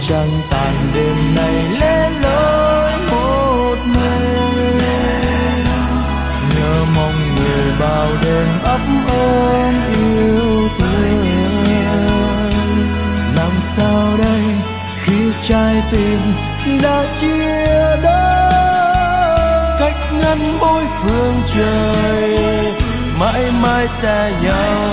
trăng tàn đêm này lẻ loi một mình, nhớ mong người bao đêm ấp ôm yêu thương. Làm sao đây khi trái tim đã chia đôi, cách ngăn mỗi phương trời, mãi mãi xa nhau.